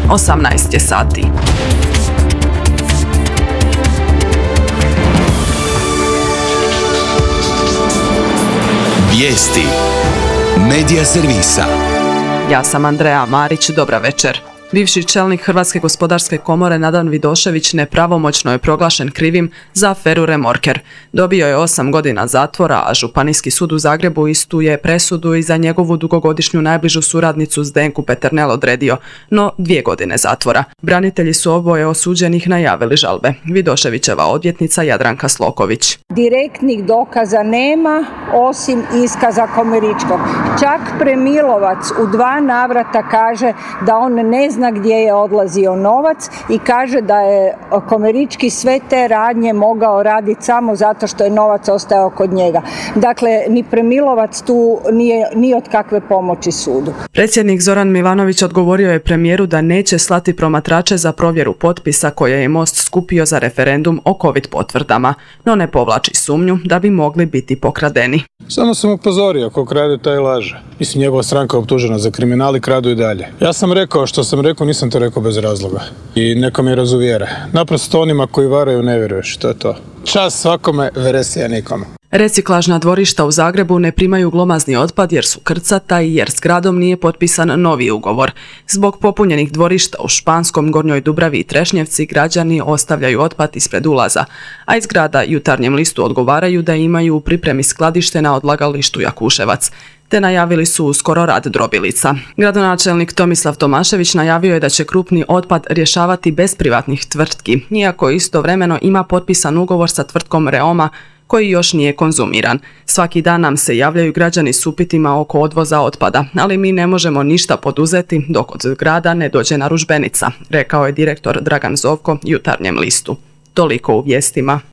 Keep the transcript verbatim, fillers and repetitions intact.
osamnaest je sati. Vijesti Medija servisa. Ja sam Andreja Marić, dobra večer. Bivši čelnik Hrvatske gospodarske komore Nadan Vidošević nepravomoćno je proglašen krivim za aferu Remorker. Dobio je osam godina zatvora, a Županijski sud u Zagrebu istu je presudu i za njegovu dugogodišnju najbližu suradnicu Zdenku Peternel odredio, no dvije godine zatvora. Branitelji su oboje osuđenih najavili žalbe. Vidoševićeva odvjetnica Jadranka Sloković. Direktnih dokaza nema osim iskaza Komeričkog. Čak Premilovac u dva navrata kaže da on ne zna gdje je odlazio novac i kaže da je Komerički sve te radnje mogao raditi samo zato što je novac ostao kod njega. Dakle, ni Premilovac tu nije ni od kakve pomoći sudu. Predsjednik Zoran Milanović odgovorio je premijeru da neće slati promatrače za provjeru potpisa koje je Most skupio za referendum o covid potvrdama, no ne povlači sumnju da bi mogli biti pokradeni. Samo sam upozorio, ako krade taj laže. Mislim, njegova stranka je optužena za kriminal i kradu i dalje. Ja sam rekao što sam rekao, nisam to rekao bez razloga. I neka me razuvjere. Naprosto onima koji varaju ne vjeruješ, to je to. Čas svakome, veresija nikome. Reciklažna dvorišta u Zagrebu ne primaju glomazni otpad jer su krcata i jer s gradom nije potpisan novi ugovor. Zbog popunjenih dvorišta u Španskom, Gornjoj Dubravi i Trešnjevci građani ostavljaju otpad ispred ulaza, a iz grada Jutarnjem listu odgovaraju da imaju u pripremi skladište na odlagalištu Jakuševac, te najavili su uskoro rad drobilica. Gradonačelnik Tomislav Tomašević najavio je da će krupni otpad rješavati bez privatnih tvrtki, iako istovremeno ima potpisan ugovor sa tvrtkom Reoma koji još nije konzumiran. Svaki dan nam se javljaju građani s upitima oko odvoza otpada, ali mi ne možemo ništa poduzeti dok od grada ne dođe narudžbenica, rekao je direktor Dragan Zovko Jutarnjem listu. Toliko u vijestima.